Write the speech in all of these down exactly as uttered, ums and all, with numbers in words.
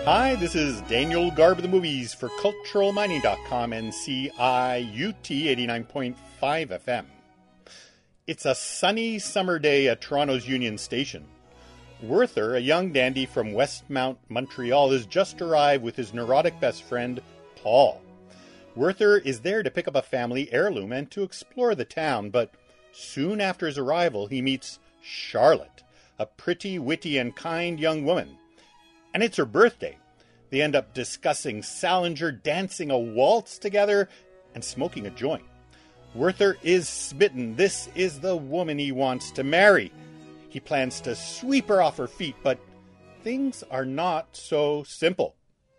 Hi, this is Daniel Garb of the Movies for Cultural Mining dot com and C I U T eighty-nine point five F M. It's a sunny summer day at Toronto's Union Station. Werther, a young dandy from Westmount, Montreal, has just arrived with his neurotic best friend, Paul. Werther is there to pick up a family heirloom and to explore the town, but soon after his arrival, he meets Charlotte, a pretty, witty, and kind young woman. And it's her birthday. They end up discussing Salinger, dancing a waltz together, and smoking a joint. Werther is smitten. This is the woman he wants to marry. He plans to sweep her off her feet, but things are not so simple.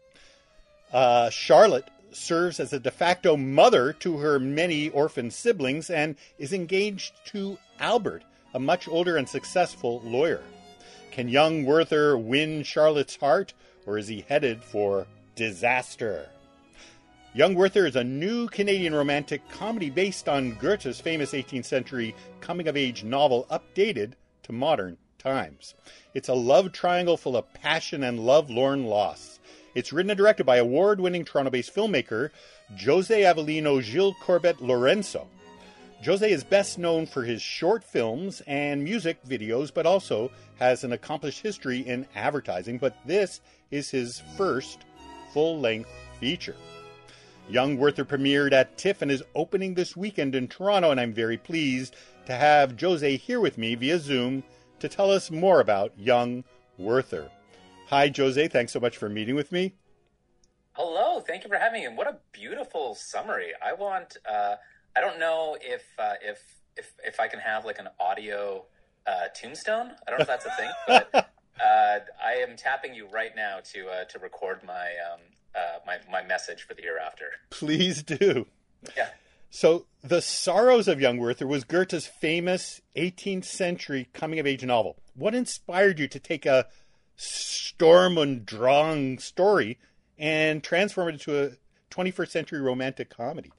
Uh, Charlotte serves as a de facto mother to her many orphan siblings and is engaged to Albert, a much older and successful lawyer. Can young Werther win Charlotte's heart, or is he headed for disaster? Young Werther is a new Canadian romantic comedy based on Goethe's famous eighteenth century coming-of-age novel updated to modern times. It's a love triangle full of passion and love-lorn loss. It's written and directed by award-winning Toronto-based filmmaker Jose Avelino Gil Corbett Lorenzo. Jose is best known for his short films and music videos, but also has an accomplished history in advertising, but this is his first full-length feature. Young Werther premiered at TIFF and is opening this weekend in Toronto, and I'm very pleased to have Jose here with me via Zoom to tell us more about Young Werther. Hi, Jose. Thanks so much for meeting with me. Hello. Thank you for having me. And what a beautiful summary. I want... Uh... I don't know if uh, if if if I can have like an audio uh, tombstone. I don't know if that's a thing, but uh, I am tapping you right now to uh, to record my um, uh, my my message for the hereafter. Please do. Yeah. So, The Sorrows of Young Werther was Goethe's famous eighteenth century coming-of-age novel. What inspired you to take a Sturm und Drang story and transform it into a twenty-first century romantic comedy?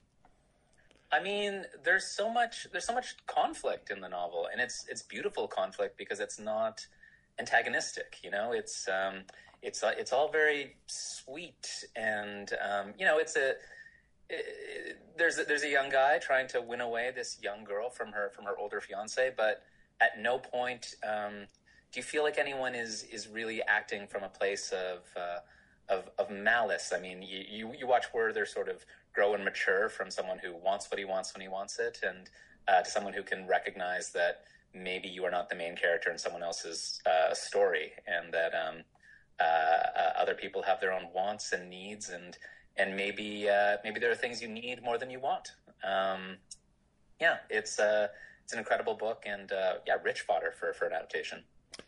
I mean, there's so much there's so much conflict in the novel, and it's it's beautiful conflict because it's not antagonistic. You know, it's um, it's uh, it's all very sweet, and um, you know, it's a it, there's a, there's a young guy trying to win away this young girl from her from her older fiance, but at no point um, do you feel like anyone is is really acting from a place of uh, of of malice. I mean, you you, you watch where they're sort of grow and mature from someone who wants what he wants when he wants it, and uh, to someone who can recognize that maybe you are not the main character in someone else's uh, story, and that um, uh, uh, other people have their own wants and needs, and and maybe uh, maybe there are things you need more than you want. Um, yeah, it's uh, it's an incredible book, and uh, yeah, rich fodder for for an adaptation.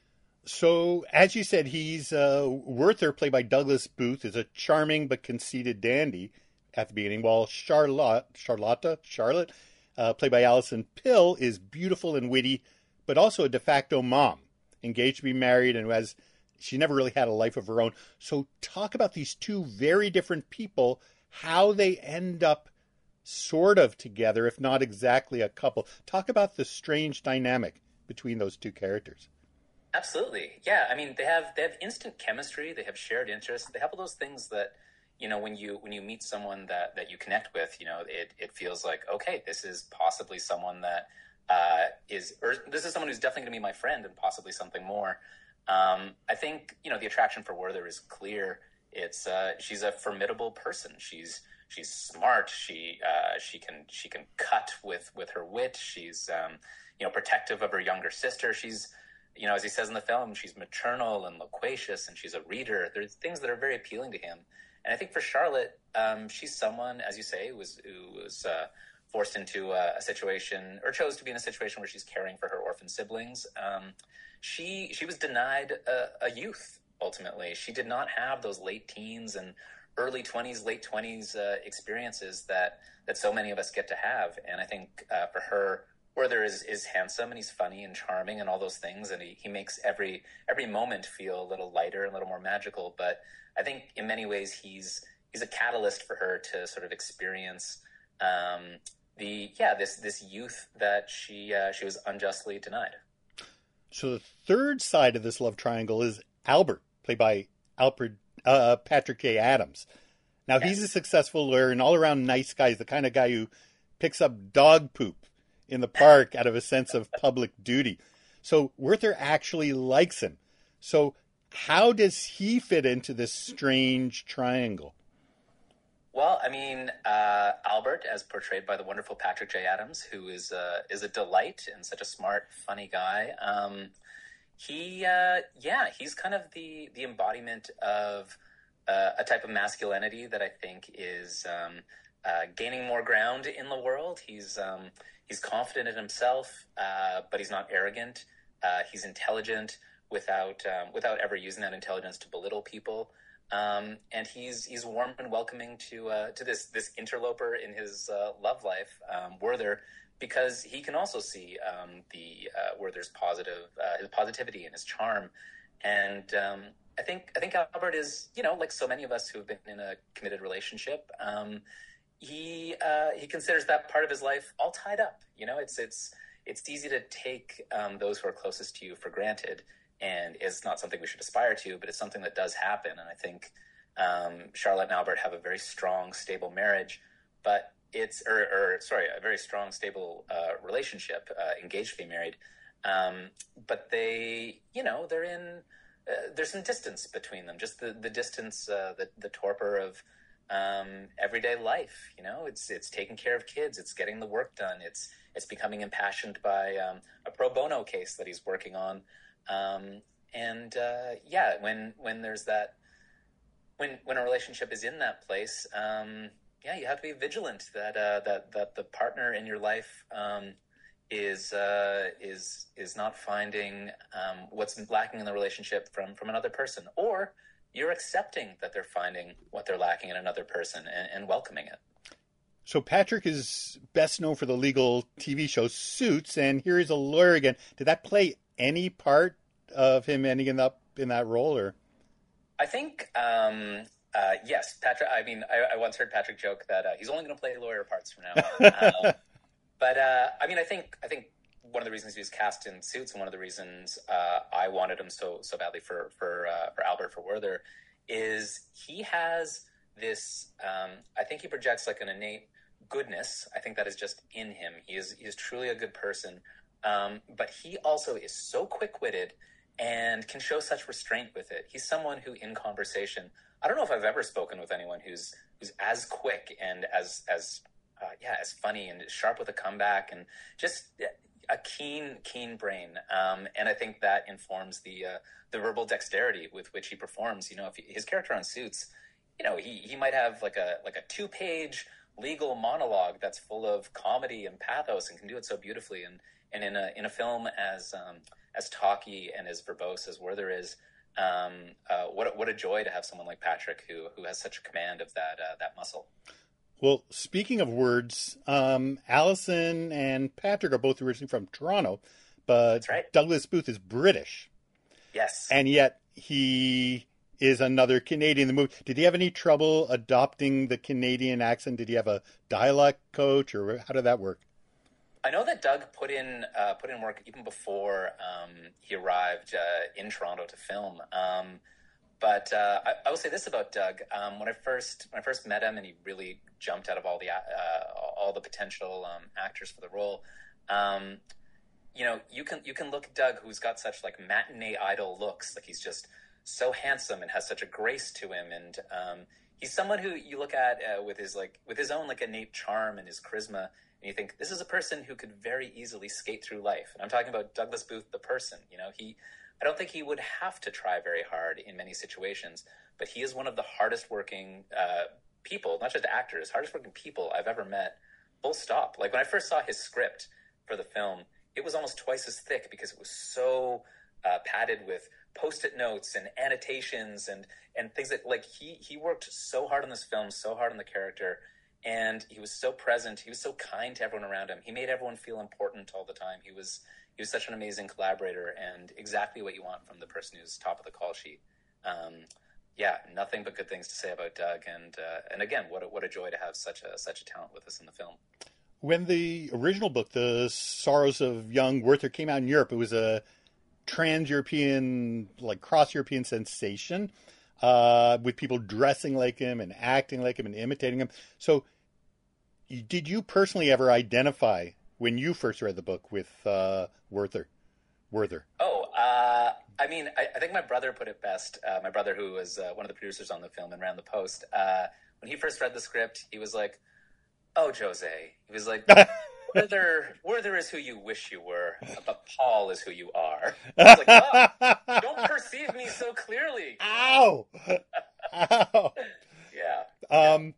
So, as you said, he's uh, Werther, played by Douglas Booth, is a charming but conceited dandy at the beginning, while Charlotte, Charlotte, Charlotte, uh, played by Alison Pill, is beautiful and witty, but also a de facto mom, engaged to be married, and who has she never really had a life of her own. So, talk about these two very different people, how they end up sort of together, if not exactly a couple. Talk about the strange dynamic between those two characters. Absolutely, yeah. I mean, they have they have instant chemistry. They have shared interests. They have all those things that, you know, when you when you meet someone that, that you connect with, you know, it, it feels like, okay, this is possibly someone that uh, is, or this is someone who's definitely going to be my friend and possibly something more. Um, I think, you know, the attraction for Werther is clear. It's uh, she's a formidable person. She's she's smart. She uh, she can she can cut with with her wit. She's um, you know, protective of her younger sister. She's, you know, as he says in the film, she's maternal and loquacious, and she's a reader. There's things that are very appealing to him. And I think for Charlotte, um, she's someone, as you say, who was, who was uh, forced into a, a situation, or chose to be in a situation where she's caring for her orphan siblings. Um, she she was denied a, a youth, ultimately. She did not have those late teens and early twenties, late twenties uh, experiences that, that so many of us get to have. And I think uh, for her, Werther is, is handsome, and he's funny and charming and all those things, and he, he makes every every moment feel a little lighter and a little more magical. But I think in many ways he's he's a catalyst for her to sort of experience um, the yeah this this youth that she uh, she was unjustly denied. So the third side of this love triangle is Albert, played by Alfred uh, Patrick J. Adams. Now, Yes. he's a successful lawyer and all-around nice guy. He's the kind of guy who picks up dog poop in the park out of a sense of public duty. So Werther actually likes him. So how does he fit into this strange triangle? Well, I mean, uh, Albert, as portrayed by the wonderful Patrick J. Adams, who is uh, is a delight and such a smart, funny guy. Um, he, uh, yeah, he's kind of the the embodiment of uh, a type of masculinity that I think is um, uh, gaining more ground in the world. He's um, he's confident in himself, uh, but he's not arrogant. Uh, he's intelligent without um, without ever using that intelligence to belittle people. Um, and he's he's warm and welcoming to uh, to this this interloper in his uh, love life, um, Werther, because he can also see um, the uh, Werther's positive uh, his positivity and his charm, and um, I think I think Albert is, you know, like so many of us who have been in a committed relationship. Um, he uh, he considers that part of his life all tied up. You know, it's it's it's easy to take um, those who are closest to you for granted. And it's not something we should aspire to, but it's something that does happen. And I think um, Charlotte and Albert have a very strong, stable marriage, but it's, or, or sorry, a very strong, stable uh, relationship, uh, engaged to be married. Um, but they, you know, they're in, uh, there's some distance between them, just the, the distance, uh, the, the torpor of um, everyday life. You know, it's, it's taking care of kids. It's getting the work done. It's, it's becoming impassioned by um, a pro bono case that he's working on. Um, and, uh, yeah, when, when there's that, when, when a relationship is in that place, um, yeah, you have to be vigilant that, uh, that, that the partner in your life, um, is, uh, is, is not finding, um, what's lacking in the relationship from, from another person, or you're accepting that they're finding what they're lacking in another person and, and welcoming it. So Patrick is best known for the legal T V show Suits, and here he's a lawyer again. Did that play any part of him ending up in that role, or? I think, um, uh, yes, Patrick, I mean, I, I once heard Patrick joke that uh, he's only going to play lawyer parts from now on. um, but, uh, I mean, I think, I think one of the reasons he was cast in Suits, and one of the reasons uh, I wanted him so, so badly for, for, uh, for Albert, for Werther, is he has this, um, I think he projects like an innate goodness. I think that is just in him. He is, he is truly a good person. Um, but he also is so quick-witted and can show such restraint with it. He's someone who, in conversation, I don't know if I've ever spoken with anyone who's who's as quick and as as uh, yeah as funny and sharp with a comeback and just a keen keen brain. Um, and I think that informs the uh, the verbal dexterity with which he performs. You know, if he, his character on Suits, you know, he he might have like a like a two page legal monologue that's full of comedy and pathos and can do it so beautifully. And And in a in a film as um, as talky and as verbose as Werther is, um, uh, what a, what a joy to have someone like Patrick who who has such a command of that uh, that muscle. Well, speaking of words, um, Allison and Patrick are both originally from Toronto, but That's right. Douglas Booth is British. Yes, and yet he is another Canadian in the movie. Did he have any trouble adopting the Canadian accent? Did he have a dialect coach, or how did that work? I know that Doug put in uh, put in work even before um, he arrived uh, in Toronto to film. Um, but uh, I, I will say this about Doug: um, when I first when I first met him, and he really jumped out of all the uh, all the potential um, actors for the role. Um, you know, you can you can look at Doug, who's got such like matinee idol looks, like he's just so handsome and has such a grace to him, and um, he's someone who you look at uh, with his like with his own like innate charm and his charisma. And you think, this is a person who could very easily skate through life. And I'm talking about Douglas Booth, the person. You know, he, I don't think he would have to try very hard in many situations, but he is one of the hardest working uh, people, not just actors, hardest working people I've ever met, full stop. Like when I first saw his script for the film, it was almost twice as thick because it was so uh, padded with Post-it notes and annotations and, and things that, like, he, he worked so hard on this film, so hard on the character. And he was so present. He was so kind to everyone around him. He made everyone feel important all the time. He was he was such an amazing collaborator, and exactly what you want from the person who's top of the call sheet. Um, yeah, nothing but good things to say about Doug. And uh, and again, what a, what a joy to have such a such a talent with us in the film. When the original book, The Sorrows of Young Werther, came out in Europe, it was a trans-European, like cross-European sensation. uh, with people dressing like him and acting like him and imitating him. So, did you personally ever identify when you first read the book with uh, Werther? Werther. Oh, uh, I mean, I, I think my brother put it best. Uh, my brother, who was uh, one of the producers on the film and ran the post, uh, when he first read the script, he was like, "Oh, Jose," he was like, Werther, Werther is who you wish you were, but Paul is who you are. I was like, oh, don't perceive me so clearly. Ow! Ow! Yeah. Um,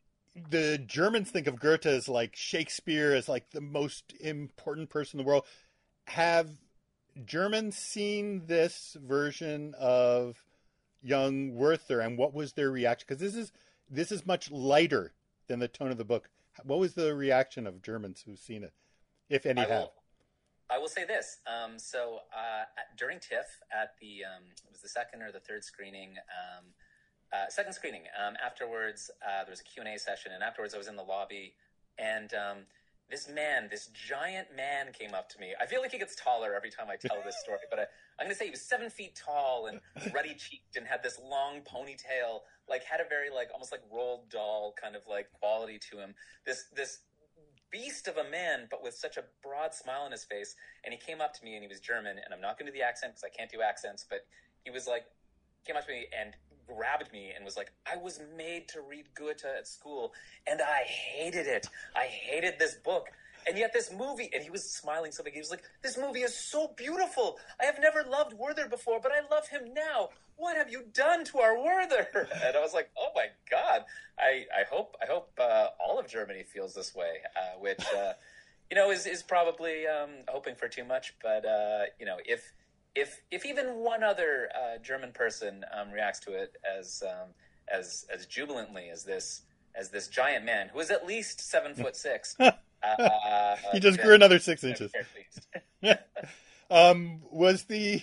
the Germans think of Goethe as like Shakespeare, as like the most important person in the world. Have Germans seen this version of young Werther, and what was their reaction? Because this is this is much lighter than the tone of the book. What was the reaction of Germans who've seen it, if any I have? will, I will say this. Um, so uh, at, during TIFF, at the um, it was the second or the third screening, um, uh, second screening. Um, afterwards, uh, there was a Q and A session, and afterwards, I was in the lobby, and um, this man, this giant man, came up to me. I feel like he gets taller every time I tell this story, but I, I'm going to say he was seven feet tall and ruddy cheeked and had this long ponytail. Like had a very like almost like Roald Dahl kind of like quality to him. This this beast of a man, but with such a broad smile on his face. And he came up to me, and he was German, and I'm not going to do the accent because I can't do accents, but he was like came up to me and grabbed me and was like, "I was made to read Goethe at school, and I hated it. I hated this book. And yet this movie," and he was smiling so big, he was like, "This movie is so beautiful. I have never loved Werther before, but I love him now. What have you done to our Werther?" And I was like, "Oh my God." I, I hope I hope uh, all of Germany feels this way, uh, which, uh, you know, is, is probably um, hoping for too much. But, uh, you know, if if if even one other uh, German person um, reacts to it as um, as as jubilantly as this as this giant man, who is at least seven foot six, uh, he just then, grew another six inches. Very um, was the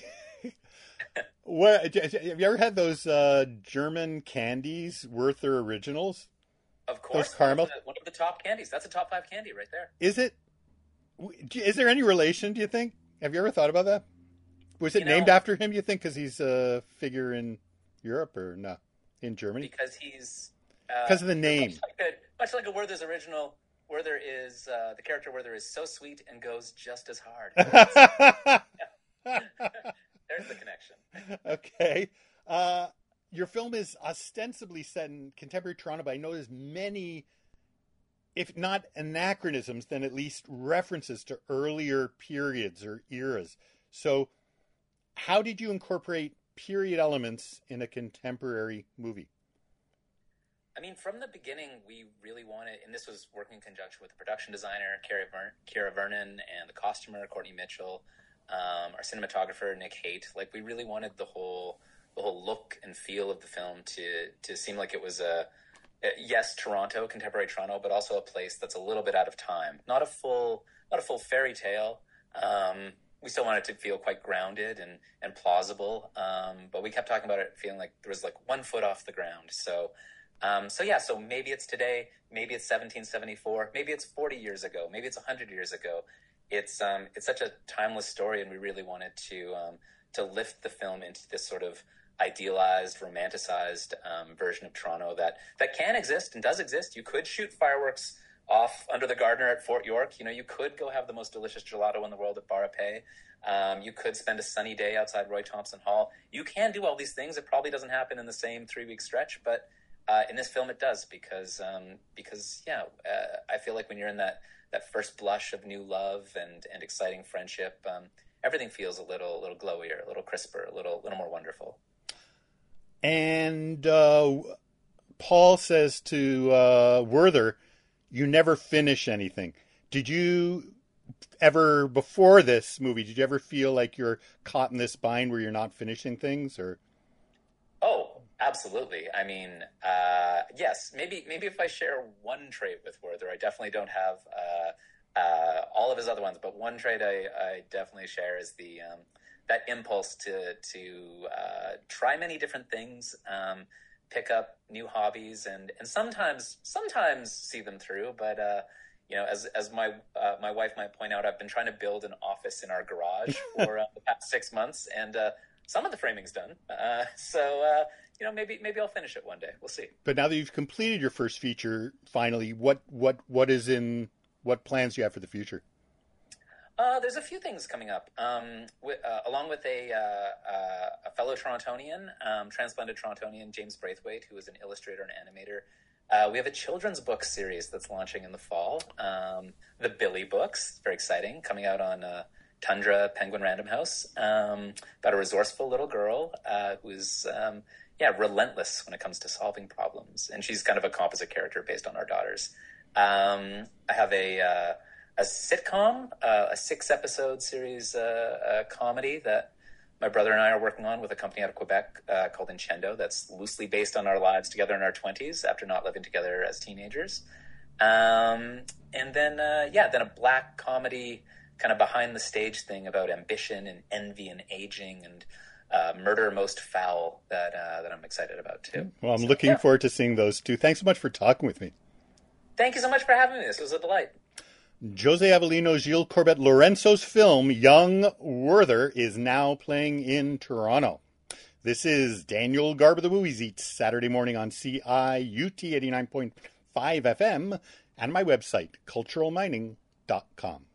what? Have you ever had those uh, German candies, Werther Originals? Of course, those caramel. One of, the, one of the top candies. That's a top five candy right there. Is it? Is there any relation? Do you think? Have you ever thought about that? Was it you named know, after him? You think because he's a figure in Europe or no, in Germany? Because he's because uh, of the name. Much like a, much like a Werther's original. Werther is uh, the character. Werther is so sweet and goes just as hard. There's the connection. Okay. Uh, your film is ostensibly set in contemporary Toronto, but I know there's many, if not anachronisms, then at least references to earlier periods or eras. So how did you incorporate period elements in a contemporary movie? I mean, from the beginning, we really wanted, and this was working in conjunction with the production designer, Kara, Ver- Kara Vernon, and the costumer, Courtney Mitchell, um, our cinematographer, Nick Haight. Like, we really wanted the whole the whole look and feel of the film to to seem like it was a, a yes, Toronto, contemporary Toronto, but also a place that's a little bit out of time. Not a full, not a full fairy tale. Um, we still wanted to feel quite grounded and and plausible, um, but we kept talking about it feeling like there was like one foot off the ground. So. Um, so yeah, so maybe it's today, maybe it's seventeen seventy-four, maybe it's forty years ago, maybe it's one hundred years ago. It's um, it's such a timeless story, and we really wanted to um, to lift the film into this sort of idealized, romanticized um, version of Toronto that that can exist and does exist. You could shoot fireworks off under the Gardiner at Fort York. You know, you could go have the most delicious gelato in the world at Barapé. Um, you could spend a sunny day outside Roy Thompson Hall. You can do all these things. It probably doesn't happen in the same three-week stretch, but Uh, in this film, it does because um, because yeah, uh, I feel like when you're in that, that first blush of new love and, and exciting friendship, um, everything feels a little little glowier, a little crisper, a little little more wonderful. And uh, Paul says to uh, Werther, "You never finish anything." Did you ever, before this movie, did you ever feel like you're caught in this bind where you're not finishing things, or? Oh. Absolutely. I mean, uh, yes, maybe maybe if I share one trait with Werther, I definitely don't have uh, uh, all of his other ones, but one trait I, I definitely share is the um, that impulse to to uh, try many different things, um, pick up new hobbies, and, and sometimes sometimes see them through. But uh, you know, as as my uh, my wife might point out, I've been trying to build an office in our garage for uh, the past six months, and uh, some of the framing's done. Uh, so, uh, you know, maybe maybe I'll finish it one day. We'll see. But now that you've completed your first feature, finally, what what what is in what plans do you have for the future? Uh, there's a few things coming up, um, with, uh, along with a, uh, uh, a fellow Torontonian, um, transplanted Torontonian, James Braithwaite, who is an illustrator and animator. Uh, we have a children's book series that's launching in the fall, um, the Billy books, very exciting, coming out on uh, Tundra Penguin Random House, um, about a resourceful little girl uh, who's, um, yeah, relentless when it comes to solving problems. And she's kind of a composite character based on our daughters. Um, I have a... Uh, a sitcom, uh, a six-episode series uh, uh, comedy that my brother and I are working on with a company out of Quebec uh, called Incendo that's loosely based on our lives together in our twenties after not living together as teenagers. Um, and then, uh, yeah, then a black comedy kind of behind-the-stage thing about ambition and envy and aging and uh, murder most foul that uh, that I'm excited about, too. Well, I'm so, looking yeah. forward to seeing those too. Thanks so much for talking with me. Thank you so much for having me. This was a delight. Jose Avellino, Gilles Corbett Lorenzo's film Young Werther is now playing in Toronto. This is Daniel Garb of the Movies Eats, Saturday morning on C I U T eighty-nine point five F M and my website, cultural mining dot com.